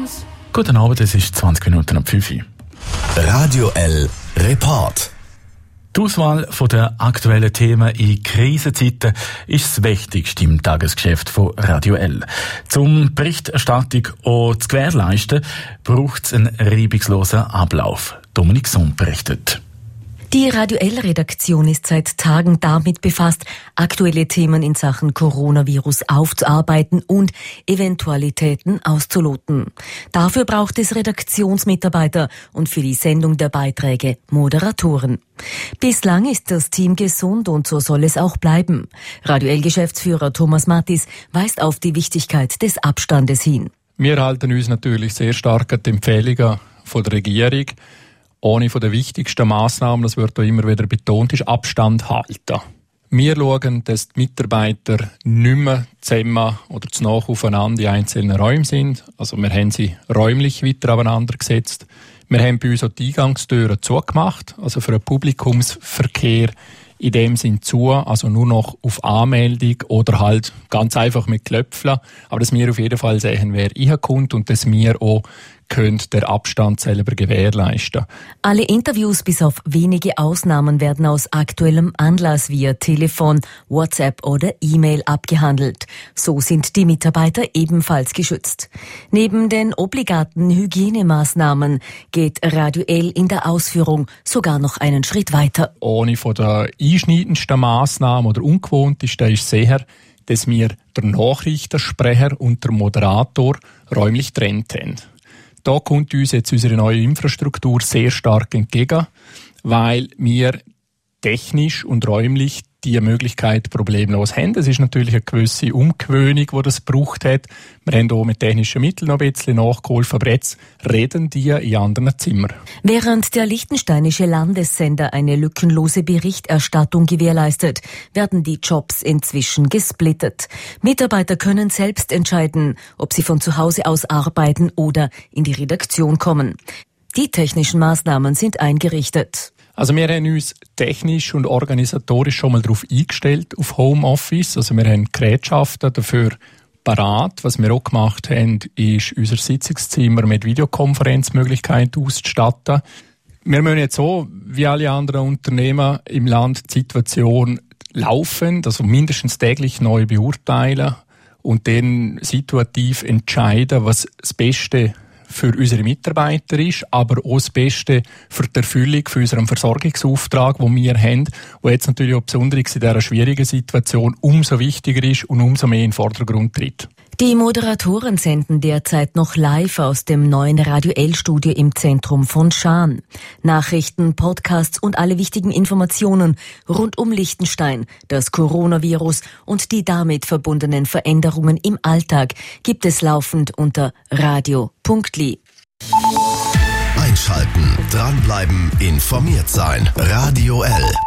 Guten Abend, es ist 20 Minuten ab 5 Uhr. Radio L Report. Die Auswahl der aktuellen Themen in Krisenzeiten ist das Wichtigste im Tagesgeschäft von Radio L. Zum Berichterstattung auch zu gewährleisten, braucht es einen reibungslosen Ablauf. Dominik Sohn berichtet. Die Radio L-Redaktion ist seit Tagen damit befasst, aktuelle Themen in Sachen Coronavirus aufzuarbeiten und Eventualitäten auszuloten. Dafür braucht es Redaktionsmitarbeiter und für die Sendung der Beiträge Moderatoren. Bislang ist das Team gesund und so soll es auch bleiben. Radio L-Geschäftsführer Thomas Mattis weist auf die Wichtigkeit des Abstandes hin. Wir halten uns natürlich sehr stark an die Empfehlungen von der Regierung. Eine der wichtigsten Massnahmen, das wird auch immer wieder betont, ist Abstand halten. Wir schauen, dass die Mitarbeiter nicht mehr zusammen oder zu nah aufeinander in einzelnen Räumen sind. Also wir haben sie räumlich weiter aufeinander gesetzt. Wir haben bei uns auch die Eingangstüren zugemacht, also für den Publikumsverkehr in dem Sinn zu, also nur noch auf Anmeldung oder halt ganz einfach mit Klöpfeln. Aber dass wir auf jeden Fall sehen, wer reinkommt und dass wir auch den Abstand selber gewährleisten. Alle Interviews bis auf wenige Ausnahmen werden aus aktuellem Anlass via Telefon, WhatsApp oder E-Mail abgehandelt. So sind die Mitarbeiter ebenfalls geschützt. Neben den obligaten Hygienemaßnahmen geht Radio L in der Ausführung sogar noch einen Schritt weiter. Eine von der einschneidendsten Massnahmen oder ungewohntesten ist sicher, dass wir den Nachrichtensprecher und der Moderator räumlich getrennt haben. Da kommt uns jetzt unsere neue Infrastruktur sehr stark entgegen, weil wir technisch und räumlich die Möglichkeit problemlos haben. Es ist natürlich eine gewisse Umgewöhnung, die das gebraucht hat. Wir haben auch mit technischen Mitteln noch ein bisschen nachgeholfen, aber jetzt reden die in anderen Zimmern. Während der liechtensteinische Landessender eine lückenlose Berichterstattung gewährleistet, werden die Jobs inzwischen gesplittet. Mitarbeiter können selbst entscheiden, ob sie von zu Hause aus arbeiten oder in die Redaktion kommen. Die technischen Maßnahmen sind eingerichtet. Also wir haben uns technisch und organisatorisch schon mal darauf eingestellt, auf Homeoffice. Also wir haben Gerätschaften dafür parat. Was wir auch gemacht haben, ist unser Sitzungszimmer mit Videokonferenzmöglichkeiten auszustatten. Wir müssen jetzt so, wie alle anderen Unternehmen im Land, die Situation laufend, also mindestens täglich neu beurteilen und dann situativ entscheiden, was das Beste für unsere Mitarbeiter ist, aber auch das Beste für die Erfüllung für unseren Versorgungsauftrag, den wir haben, der jetzt natürlich auch besonders in dieser schwierigen Situation umso wichtiger ist und umso mehr in den Vordergrund tritt. Die Moderatoren senden derzeit noch live aus dem neuen Radio L-Studio im Zentrum von Schaan. Nachrichten, Podcasts und alle wichtigen Informationen rund um Liechtenstein, das Coronavirus und die damit verbundenen Veränderungen im Alltag gibt es laufend unter radio.li. Einschalten, dranbleiben, informiert sein. Radio L.